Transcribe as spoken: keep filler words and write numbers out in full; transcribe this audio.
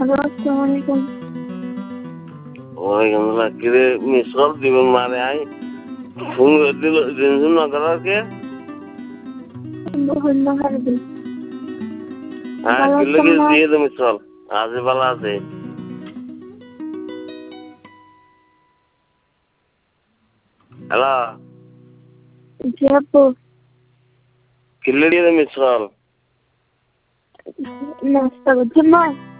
Hello, আসসালামু আলাইকুম। ওয়ালাইকুম আসসালাম। কিরে মিস কল দিবেন মানে আই ফোন করে দিল দিন না করার কে? হ্যাঁ কিলো কি দিয়ে দে মিস কল আজ ভালো আছে। হ্যালো জি আপু, কিলো দিয়ে দে মিস কল নাস্তা করছেন না?